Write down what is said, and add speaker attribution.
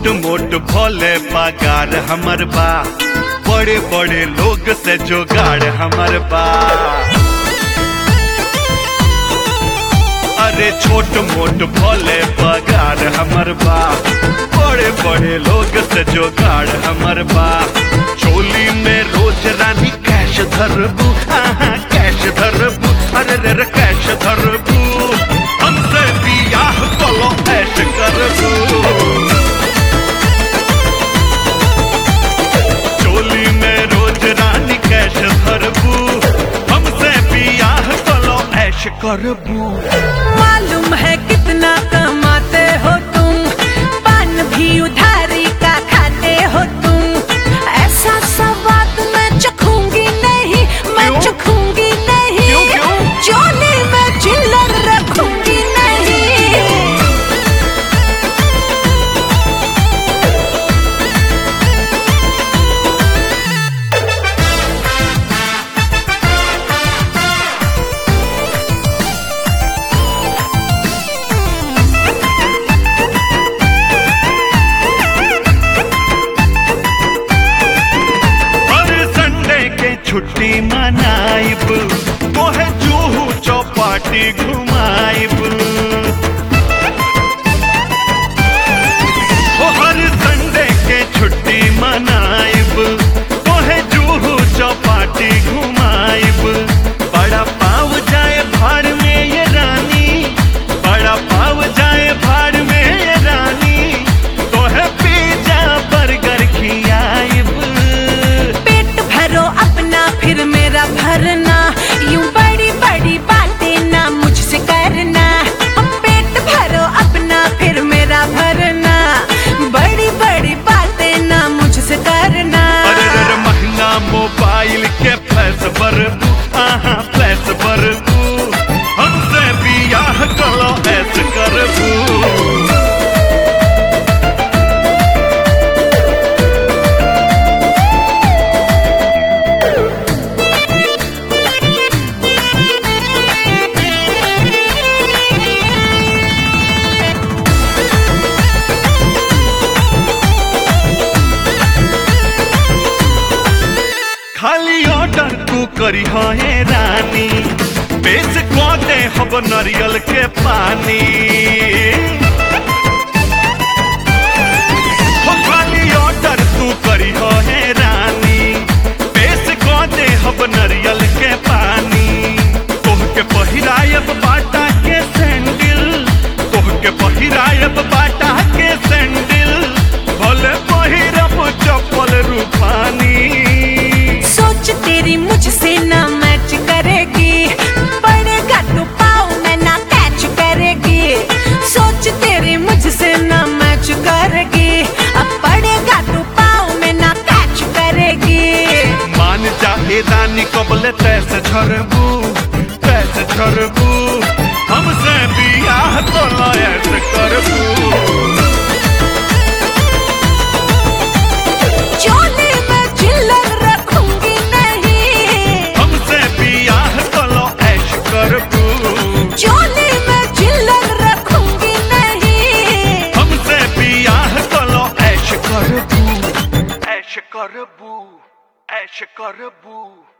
Speaker 1: छोट मोट भोले पगार हमर बा, बड़े बड़े लोग से जोगाड़ हमर बा। अरे छोट मोट भोले पगार हमर बा, बड़े बड़े लोग से जोगाड़ हमर बा। चोली में रोज रानी कैश धरबू, कैश धरबू, अरे रे कैश धरबू। हमसे बियाह कलो ऐश करबू। चोली में रोज रानी कैश धरबू, हमसे बियाह कलो ऐश करबू।
Speaker 2: मालूम है कितना कमाते हो तुम, पान भी उधारी का खाते हो तुम। ऐसा स्वाद मैं चखूंगी नहीं, मैं चखूंगी नहीं।
Speaker 1: क्यों क्यों?
Speaker 2: चोली में चिल्लर रखूंगी नहीं।
Speaker 1: छुट्टी मनाइब, तोहे जूहू चौपाटी घुमाइब। हर संडे के छुट्टी मनाइब, तोहे जूहू चौपाटी घुमाइब। बड़ा पाव जाए भाड़ में ये रानी, बड़ा पाव जाए भाड़ में ये रानी। तोहे पिज्जा बर्गर खियाइब।
Speaker 2: पेट भरो अपना फिर मेरा भरना, यूं बड़ी बड़ी बातें ना मुझसे करना। पेट भरो अपना फिर मेरा भरना, बड़ी बड़ी बातें ना मुझसे करना।
Speaker 1: अरे महंगा मोबाइल के फ्लैश भरबू, फ्लैश भरबू। हमसे बियाह कलो ऐश करबू। खाली ऑर्डर तू करी है रानी, बेच को दे हब नारियल के पानी। खाली ऑर्डर तू करी है रानी, बेच को दे हब नारियल के पानी। तोह के पहिरायब बाटा के सैंडल, तोह के पहिरायब बाटा के सैंडल। भले पहिरब चप्पल रूपानी।
Speaker 2: सोच तेरी मुझसे ना मैच करेगी, पड़ेगा तो पाँव में ना कैच करेगी। सोच तेरी मुझसे ना मैच करेगी, अब पड़ेगा तो पाँव में ना कैच करेगी।
Speaker 1: मान जाए रानी कबले तैसे झरबू, तैसे झरबू। हमसे बियाह तो ऐश करबू।
Speaker 2: चोली में चिल्लर रखूंगी नहीं।
Speaker 1: हमसे बियाह कलो ऐश करबू।
Speaker 2: चोली में चिल्लर रखूंगी नहीं।
Speaker 1: हमसे बियाह कलो ऐश करबू, ऐश करबू, ऐश करबू।